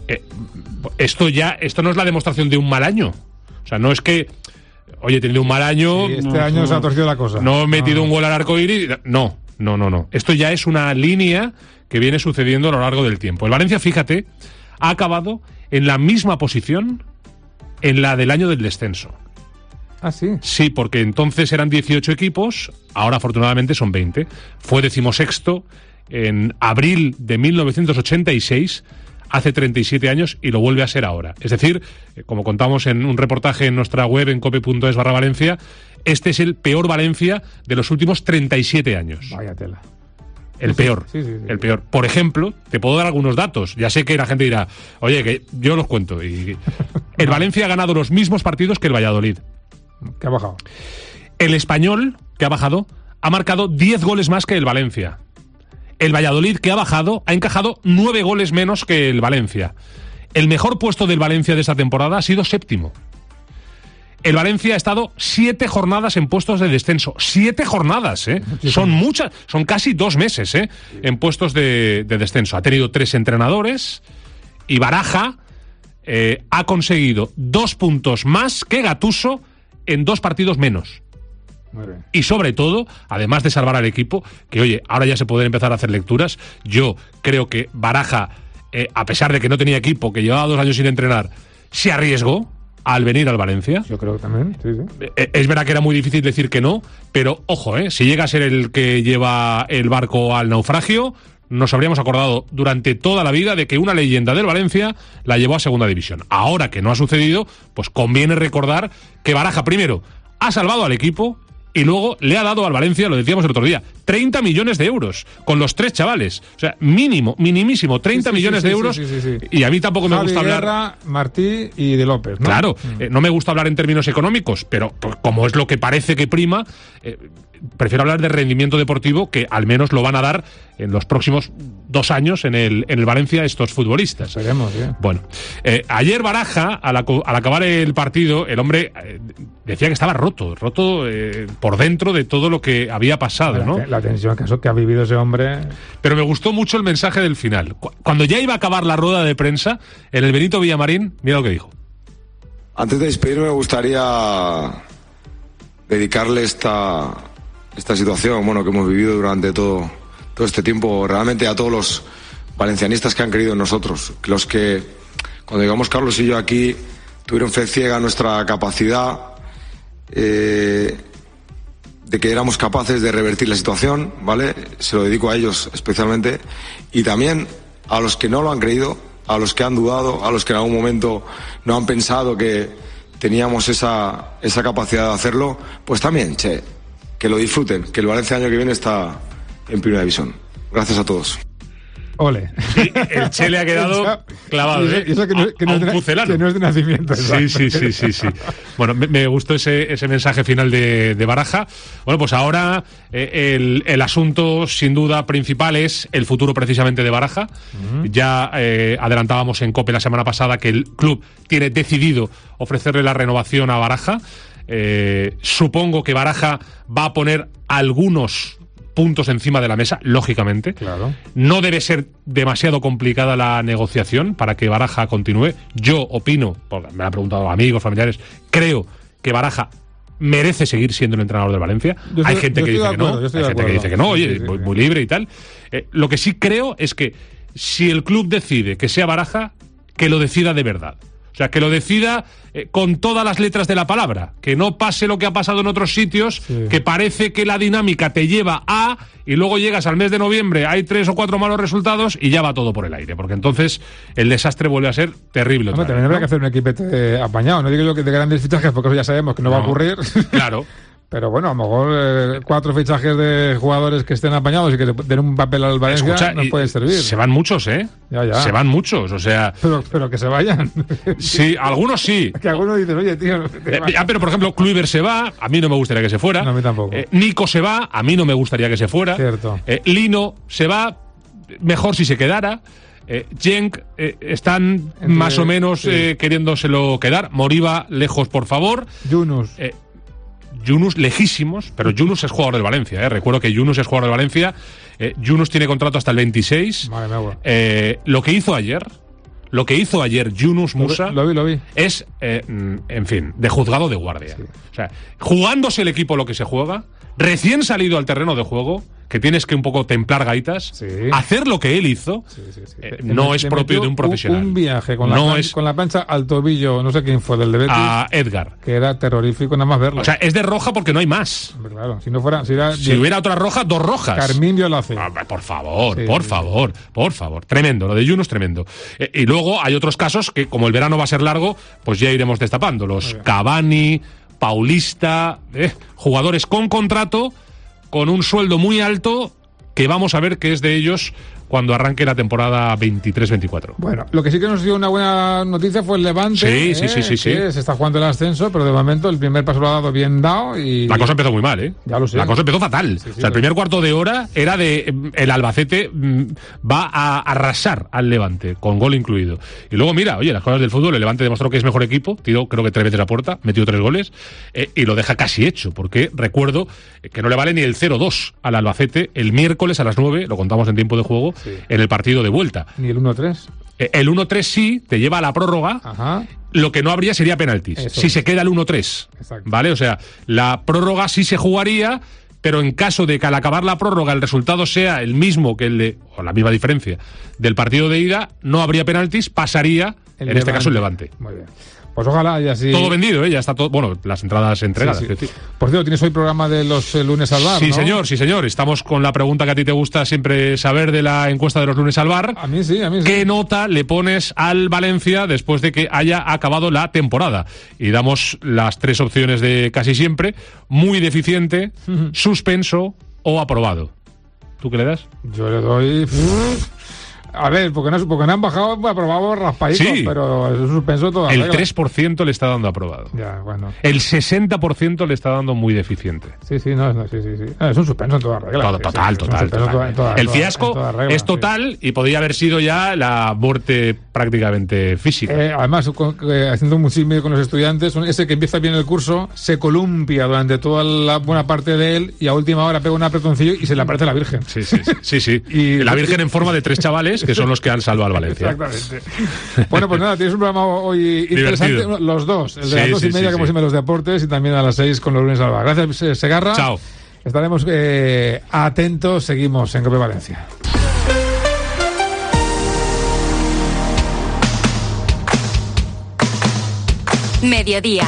Esto no es la demostración de un mal año. O sea, no es que, oye, he tenido un mal año... Sí, este año se ha torcido la cosa. No he metido un gol al arco iris. No. Esto ya es una línea que viene sucediendo a lo largo del tiempo. El Valencia, fíjate, ha acabado en la misma posición en la del año del descenso. ¿Ah, sí? Sí, porque entonces eran 18 equipos, ahora afortunadamente son 20. Fue 16º en abril de 1986, hace 37 años, y lo vuelve a ser ahora. Es decir, como contamos en un reportaje en nuestra web en cope.es/Valencia, este es el peor Valencia de los últimos 37 años. Vaya tela. El peor. Sí. El peor. Por ejemplo, te puedo dar algunos datos. Ya sé que la gente dirá, oye, que yo los cuento. Y el Valencia ha ganado los mismos partidos que el Valladolid. ¿Qué ha bajado? El Español, que ha bajado, ha marcado 10 goles más que el Valencia. El Valladolid, que ha bajado, ha encajado 9 goles menos que el Valencia. El mejor puesto del Valencia de esta temporada ha sido 7º. el Valencia ha estado 7 jornadas en puestos de descenso. 7 jornadas, ¿eh? Son muchas, son casi 2 meses, ¿eh? En puestos de descenso. Ha tenido 3 entrenadores y Baraja ha conseguido 2 puntos más que Gattuso en 2 partidos menos. Y sobre todo, además de salvar al equipo, que oye, ahora ya se pueden empezar a hacer lecturas, yo creo que Baraja, a pesar de que no tenía equipo, que llevaba 2 años sin entrenar, se arriesgó al venir al Valencia. Yo creo que también, sí. Es verdad que era muy difícil decir que no, pero ojo, si llega a ser el que lleva el barco al naufragio, nos habríamos acordado durante toda la vida de que una leyenda del Valencia la llevó a segunda división. Ahora que no ha sucedido, pues conviene recordar que Baraja, primero, ha salvado al equipo y luego le ha dado al Valencia, lo decíamos el otro día, 30 millones de euros con los 3 chavales. O sea, minimísimo, 30 millones de euros. Sí. Y a mí tampoco me gusta hablar... Guerra, Martí y De López, ¿no? Claro, no me gusta hablar en términos económicos, pero como es lo que parece que prima, prefiero hablar de rendimiento deportivo, que al menos lo van a dar en los próximos 2 años en el Valencia estos futbolistas. Veremos, Bueno, ayer Baraja, al acabar el partido, el hombre decía que estaba roto por dentro de todo lo que había pasado, ¿no? La tensión que ha vivido ese hombre. Pero me gustó mucho el mensaje del final. Cuando ya iba a acabar la rueda de prensa, en el Benito Villamarín, mira lo que dijo. Antes de despedirme, me gustaría dedicarle esta situación, que hemos vivido durante todo este tiempo, realmente a todos los valencianistas que han creído en nosotros, los que, cuando llegamos Carlos y yo aquí, tuvieron fe ciega en nuestra capacidad de que éramos capaces de revertir la situación, ¿vale? Se lo dedico a ellos especialmente, y también a los que no lo han creído, a los que han dudado, a los que en algún momento no han pensado que teníamos esa capacidad de hacerlo, pues también, que lo disfruten, que el Valencia el año que viene está en primera división. Gracias a todos. Ole. Sí, el Che le ha quedado clavado, y eso que no es de nacimiento. Sí. Bueno, me gustó ese mensaje final de Baraja. Bueno, pues ahora el asunto sin duda principal es el futuro precisamente de Baraja. Ya adelantábamos en COPE la semana pasada que el club tiene decidido ofrecerle la renovación a Baraja. Supongo que Baraja va a poner algunos puntos encima de la mesa, lógicamente. Claro. No debe ser demasiado complicada la negociación para que Baraja continúe. Yo opino, porque me han preguntado amigos, familiares, creo que Baraja merece seguir siendo el entrenador del Valencia. Hay gente que dice que no, hay gente que dice que no, oye, muy libre y tal. Lo que sí creo es que si el club decide que sea Baraja, que lo decida de verdad. O sea, que lo decida con todas las letras de la palabra, que no pase lo que ha pasado en otros sitios, que parece que la dinámica te lleva a, y luego llegas al mes de noviembre, hay 3 o 4 malos resultados y ya va todo por el aire, porque entonces el desastre vuelve a ser terrible. También habrá que hacer un equipete apañado, no digo yo que de grandes fichajes, porque eso ya sabemos que no va a ocurrir. Claro. Pero bueno, a lo mejor 4 fichajes de jugadores que estén apañados y que den un papel al Valencia nos puede servir. Se van muchos, Ya. Se van muchos, o sea... Pero que se vayan. Sí, algunos sí. Que algunos dicen, oye, tío... pero por ejemplo, Kluivert se va, a mí no me gustaría que se fuera. No, a mí tampoco. Nico se va, a mí no me gustaría que se fuera. Cierto. Lino se va, mejor si se quedara. Genk están más o menos queriéndoselo quedar. Moriba, lejos, por favor. Yunus lejísimos, pero Yunus es jugador del Valencia, recuerdo que Yunus es jugador del Valencia. Yunus tiene contrato hasta el 26. Lo que hizo ayer Yunus Musa lo vi. es, en fin, de juzgado de guardia. O sea, jugándose el equipo lo que se juega, recién salido al terreno de juego, que tienes que un poco templar gaitas, hacer lo que él hizo, no es propio de un profesional. Un viaje con la plancha al tobillo, no sé quién fue, del de Betis, a Edgar, que era terrorífico nada más verlo. O sea, es de roja porque no hay más. Claro, si no fuera, si hubiera otra roja, 2 rojas. Carminio lo hace. Por favor. Tremendo, lo de Yunus, tremendo. Y luego hay otros casos que, como el verano va a ser largo, pues ya iremos destapándolos. Cavani, Paulista, jugadores con contrato, con un sueldo muy alto, que vamos a ver qué es de ellos cuando arranque la temporada 23-24. Bueno, lo que sí que nos dio una buena noticia fue el Levante. Sí. Se está jugando el ascenso, pero de momento el primer paso lo ha dado bien dado y... La cosa empezó muy mal, ¿eh? Ya lo sé. La cosa empezó fatal. Sí, el primer cuarto de hora era de... El Albacete va a arrasar al Levante, con gol incluido. Y luego, mira, oye, las cosas del fútbol, el Levante demostró que es mejor equipo, tiró creo que 3 veces a puerta, metió 3 goles, y lo deja casi hecho, porque recuerdo que no le vale ni el 0-2 al Albacete el miércoles a las 9, lo contamos en tiempo de juego, en el partido de vuelta. Ni el 1-3. El 1-3 sí, te lleva a la prórroga. Ajá. Lo que no habría sería penaltis, si se queda el 1-3. Exacto. ¿Vale? O sea, la prórroga sí se jugaría, pero en caso de que al acabar la prórroga el resultado sea el mismo que el de, o la misma diferencia, del partido de ida, no habría penaltis, pasaría, en este caso, el Levante. Muy bien. Pues ojalá y así... Todo vendido, ya está todo... Bueno, las entradas entregadas. Sí. Por cierto, tienes hoy programa de los lunes al bar, Sí, ¿no? sí, señor. Estamos con la pregunta que a ti te gusta siempre saber de la encuesta de los lunes al bar. A mí sí. ¿Qué nota le pones al Valencia después de que haya acabado la temporada? Y damos las 3 opciones de casi siempre. Muy deficiente, suspenso o aprobado. ¿Tú qué le das? Yo le doy... A ver, porque no han bajado, aprobado raspadito, pero es un suspenso toda El regla. 3% le está dando aprobado. Ya, bueno. El 60% le está dando muy deficiente. Sí. Es un suspenso en toda regla. Total. El fiasco es total y podría haber sido ya la muerte prácticamente física. Además, haciendo un símil con los estudiantes, ese que empieza bien el curso se columpia durante toda la buena parte de él y a última hora pega un apretoncillo y se le aparece la Virgen. Sí. Y la Virgen en forma de 3 chavales que son los que han salvado al Valencia. Exactamente. Bueno, pues nada, tienes un programa hoy interesante, los dos, el de las 2:30, como siempre, los deportes, y también a las 6 con los lunes al bar. Gracias, Segarra. Chao. Estaremos atentos, seguimos en COPE Valencia. Mediodía.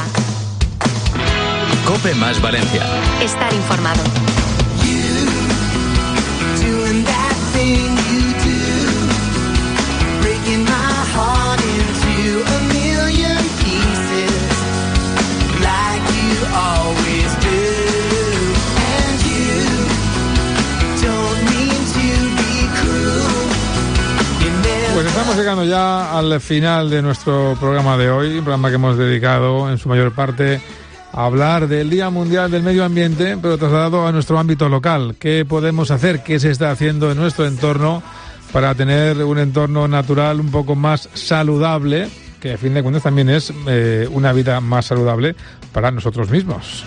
COPE más Valencia. Estar informado. Pues estamos llegando ya al final de nuestro programa de hoy, un programa que hemos dedicado en su mayor parte a hablar del Día Mundial del Medio Ambiente, pero trasladado a nuestro ámbito local. ¿Qué podemos hacer? ¿Qué se está haciendo en nuestro entorno para tener un entorno natural un poco más saludable, que a fin de cuentas también es una vida más saludable para nosotros mismos?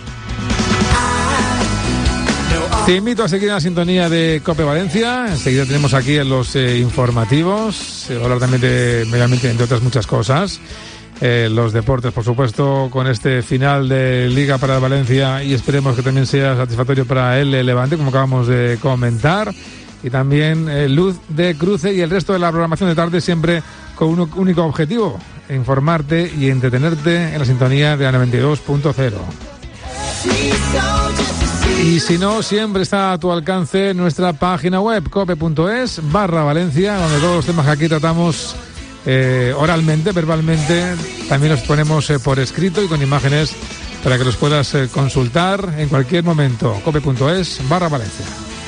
Te invito a seguir en la sintonía de COPE Valencia. Enseguida tenemos aquí en los informativos, hablar también de medio ambiente, entre otras muchas cosas. Los deportes, por supuesto, con este final de Liga para el Valencia, y esperemos que también sea satisfactorio para el Levante, como acabamos de comentar. Y también Luz de Cruce y el resto de la programación de tarde, siempre con un único objetivo: informarte y entretenerte en la sintonía de la 92.0. Y si no, siempre está a tu alcance nuestra página web, cope.es/Valencia, donde todos los temas que aquí tratamos oralmente, verbalmente, también los ponemos por escrito y con imágenes para que los puedas consultar en cualquier momento. cope.es/Valencia.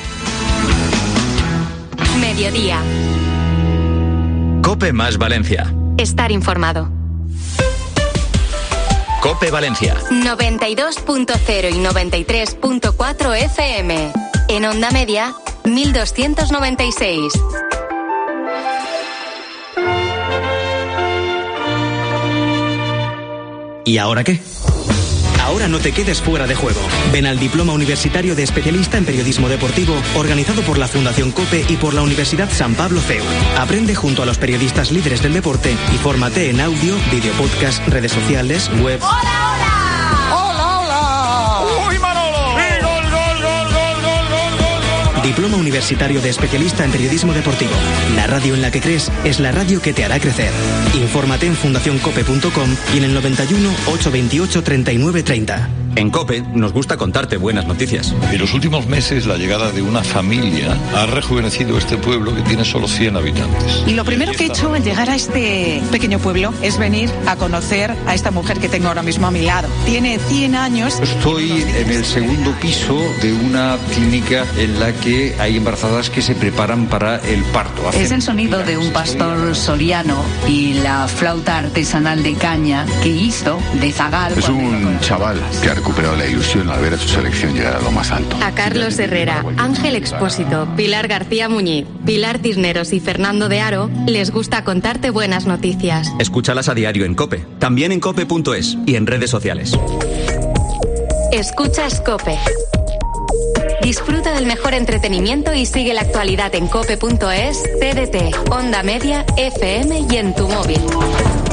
Mediodía. COPE más Valencia. Estar informado. COPE Valencia. 92.0 y 93.4 FM. En onda media, 1296. ¿Y ahora qué? Ahora no te quedes fuera de juego. Ven al Diploma Universitario de Especialista en Periodismo Deportivo, organizado por la Fundación COPE y por la Universidad San Pablo CEU. Aprende junto a los periodistas líderes del deporte y fórmate en audio, video podcast, redes sociales, web... Diploma Universitario de Especialista en Periodismo Deportivo. La radio en la que crees es la radio que te hará crecer. Infórmate en fundacioncope.com y en el 91 828 39 30. En COPE nos gusta contarte buenas noticias. En los últimos meses, la llegada de una familia ha rejuvenecido este pueblo que tiene solo 100 habitantes. Y lo primero que he hecho al llegar a este pequeño pueblo es venir a conocer a esta mujer que tengo ahora mismo a mi lado. Tiene 100 años. Estoy en el segundo piso de una clínica en la que hay embarazadas que se preparan para el parto. Es el sonido de un pastor soriano y la flauta artesanal de caña que hizo de zagal. Es un chaval que ha recuperado la ilusión al ver a su selección llegar a lo más alto. A Carlos Herrera, Ángel Expósito, Pilar García Muñiz, Pilar Cisneros y Fernando de Aro les gusta contarte buenas noticias. Escúchalas a diario en COPE, también en cope.es y en redes sociales. Escuchas COPE. Disfruta del mejor entretenimiento y sigue la actualidad en cope.es, TDT, Onda Media, FM y en tu móvil.